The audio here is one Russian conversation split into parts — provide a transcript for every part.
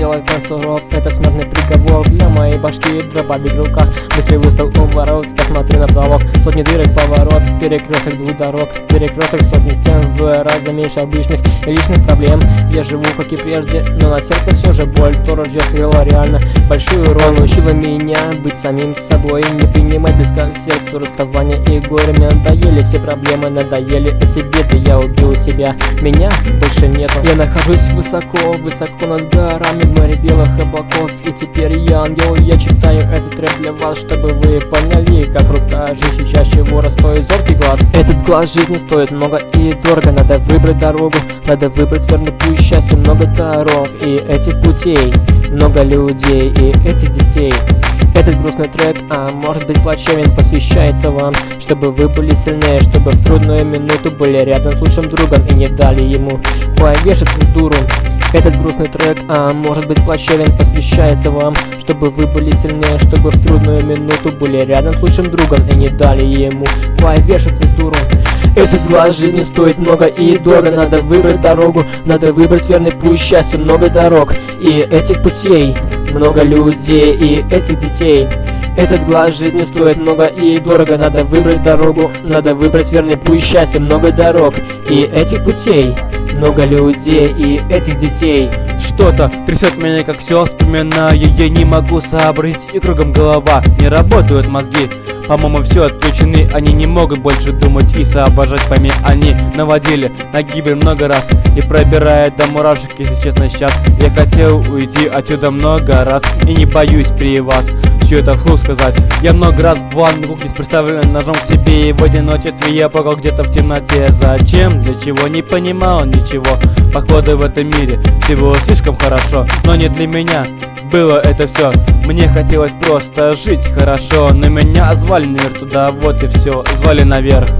делать суров, это смертный приговор для моей башки, дробовик в руках. Быстрый выстрел у ворот, посмотрю на потолок. Сотни дырок, поворот, перекресток двух дорог. Перекресток, сотни стен, в 2 раза меньше обычных и личных проблем. Я живу как и прежде, но на сердце все же боль. То ружье сыграло реально большую роль. Научила меня быть самим собой, не принимать близко к сердцу расставания и горе. Мне надоели все проблемы, надоели эти беды. Я убил себя, меня больше нету. Я нахожусь высоко, высоко над горами, в море белых облаков. И теперь я ангел, я читаю этот рэп для вас, чтобы вы поняли, как крута жизнь, сейчас чего стоит зоркий глаз. Этот глаз жизни стоит много и дорого. Надо выбрать дорогу, надо выбрать верный путь счастью. Много дорог и этих путей, много людей и этих детей. Этот грустный трек, а может быть плачевен, посвящается вам, чтобы вы были сильнее, чтобы в трудную минуту были рядом с лучшим другом и не дали ему повешаться с дуру. Этот грустный трек, а может быть плачевен, посвящается вам, чтобы вы были сильнее, чтобы в трудную минуту были рядом с лучшим другом и не дали ему повешаться с дуру. Этот глаз жизни стоит много и дорого. Надо выбрать дорогу, надо выбрать верный путь счастью. Много дорог и этих путей, много людей и этих детей. Этот глаз жизни стоит много и дорого. Надо выбрать дорогу, надо выбрать верный путь счастья. Много дорог и этих путей, много людей и этих детей. Что-то трясет меня, как все вспоминаю. Я не могу сообразить, и кругом голова, не работают мозги. По-моему, все отключены, они не могут больше думать и соображать. Пойми, они наводили на гибель много раз и пробирает до мурашек, если честно, сейчас. Я хотел уйти отсюда много раз и не боюсь при вас все это вслух сказать. Я много раз бывал на кухне с приставленным ножом к себе, и в одиночестве я плакал где-то в темноте. Зачем? Для чего? Не понимал ничего. Походу в этом мире всего слишком хорошо, но не для меня было это все. Мне хотелось просто жить хорошо, но меня звали наверх туда, вот и все. Звали наверх,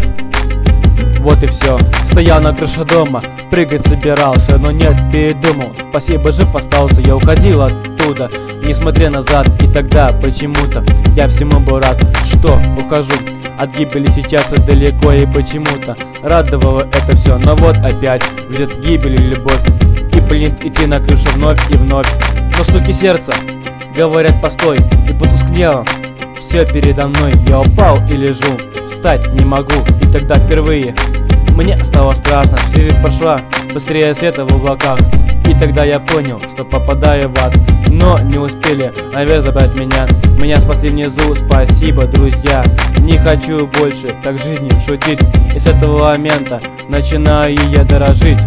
вот и все. Стоял на крыше дома, прыгать собирался, но нет, передумал. Спасибо, жив остался, я уходил оттуда, не смотря назад. И тогда почему-то я всему был рад, что ухожу от гибели сейчас и далеко. И почему-то радовало это все, но вот опять где-то гибель и любовь. И блин, идти на крышу вновь и вновь. Но стуки сердца говорят постой, и потускнело все передо мной. Я упал и лежу, встать не могу. И тогда впервые мне стало страшно. Вся жизнь прошла быстрее света в облаках. И тогда я понял, что попадаю в ад. Но не успели наверх забрать меня. Меня спасли внизу, спасибо, друзья. Не хочу больше так жизни шутить. И с этого момента начинаю я дорожить.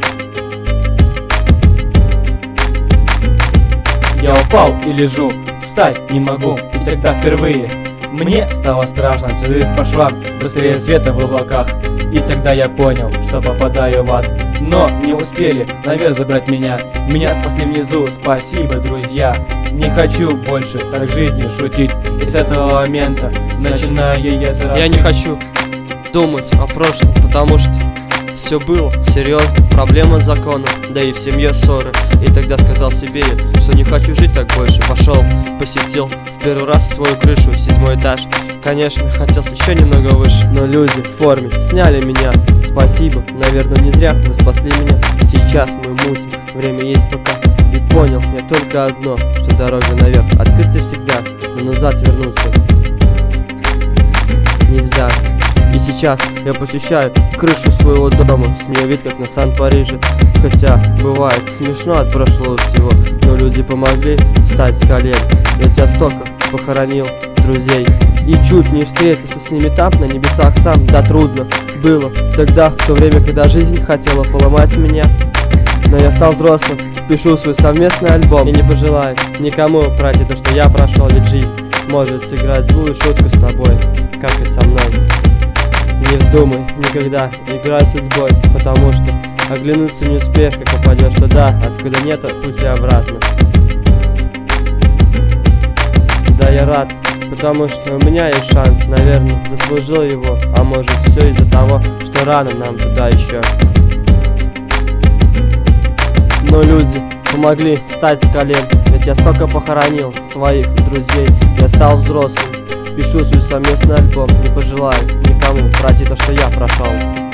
Я упал и лежу, встать не могу. И тогда впервые мне стало страшно. Жизнь пошла быстрее света в облаках. И тогда я понял, что попадаю в ад. Но не успели наверх забрать меня. Меня спасли внизу, спасибо, друзья. Не хочу больше так жизни шутить. И с этого момента начинаю я дорожить. Я не хочу думать о прошлом, потому что все было серьезно, проблема закона, да и в семье ссоры. И тогда сказал себе, что не хочу жить так больше. Пошел, посетил в первый раз свою крышу, 7-й этаж. Конечно, хотелось еще немного выше, но люди в форме сняли меня. Спасибо, наверное, не зря вы спасли меня. Сейчас мы мутим, время есть пока. И понял я только одно, что дорога наверх открыта всегда, но назад вернуться нельзя. И сейчас я посещаю крышу своего дома, с нее вид как на Сан-Париже. Хотя бывает смешно от прошлого всего, но люди помогли встать с колен. Ведь я столько похоронил друзей и чуть не встретился с ними там, на небесах сам. Да трудно было тогда, в то время, когда жизнь хотела поломать меня. Но я стал взрослым, пишу свой совместный альбом. И не пожелаю никому пройти то, что я прошел, ведь жизнь может сыграть злую шутку с тобой, как и со мной. Не вздумай никогда играть судьбой, потому что оглянуться не успеешь, как попадешь туда, откуда нет пути обратно. Да, я рад, потому что у меня есть шанс, наверное, заслужил его. А может, все из-за того, что рано нам туда еще. Но люди помогли встать с колен, ведь я столько похоронил своих друзей. Я стал взрослым, пишу свой совместный альбом. Не пожелаю никому пройти то, что я прошел.